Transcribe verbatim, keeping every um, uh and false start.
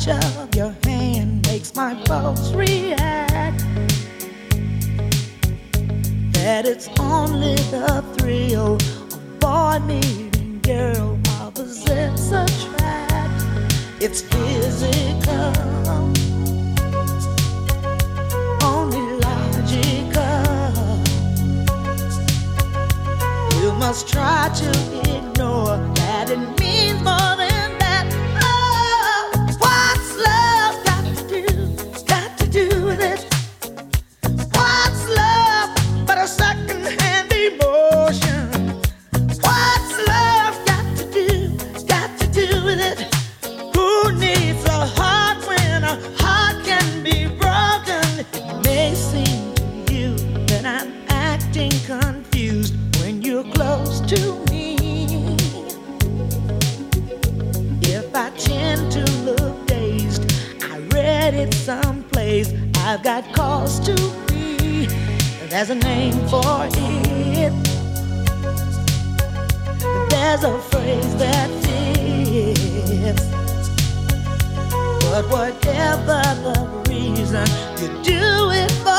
touch of your hand makes my pulse react. That it's only the thrill of boy meeting girl, opposites attract. It's physical, only logical. You must try to ignore that it means more than that. Oh, what's love got to do, got to do with it? What's love but a second-hand emotion? What's love got to do, got to do with it? Who needs a heart when a heart can be broken? It may seem to you that I'm acting confused when you're close to me. If I tend to look dazed, I read it someplace. I've got cause to be. There's a name for it. There's a phrase that fits. But whatever the reason, you do it for